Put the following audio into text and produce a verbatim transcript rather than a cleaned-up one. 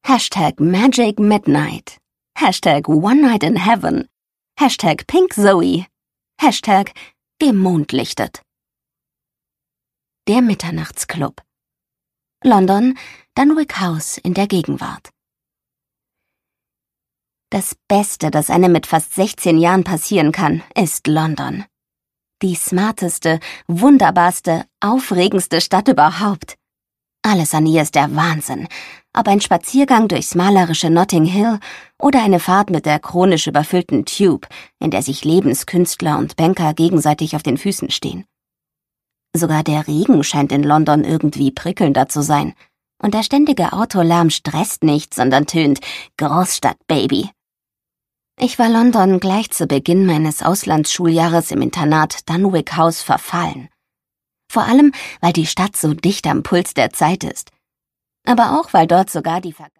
Hashtag Magic Midnight. Hashtag One Night in Heaven. Hashtag Pink Zoe. Hashtag Gemondlichtet. Der Mitternachtsclub. London, Dunwich House in der Gegenwart. Das Beste, das einem mit fast sechzehn Jahren passieren kann, ist London. Die smarteste, wunderbarste, aufregendste Stadt überhaupt. Alles an ihr ist der Wahnsinn. Ob ein Spaziergang durchs malerische Notting Hill oder eine Fahrt mit der chronisch überfüllten Tube, in der sich Lebenskünstler und Banker gegenseitig auf den Füßen stehen. Sogar der Regen scheint in London irgendwie prickelnder zu sein. Und der ständige Autolärm stresst nicht, sondern tönt Großstadt-Baby. Ich war London gleich zu Beginn meines Auslandsschuljahres im Internat Dunwich House verfallen. Vor allem, weil die Stadt so dicht am Puls der Zeit ist. Aber auch, weil dort sogar die Ver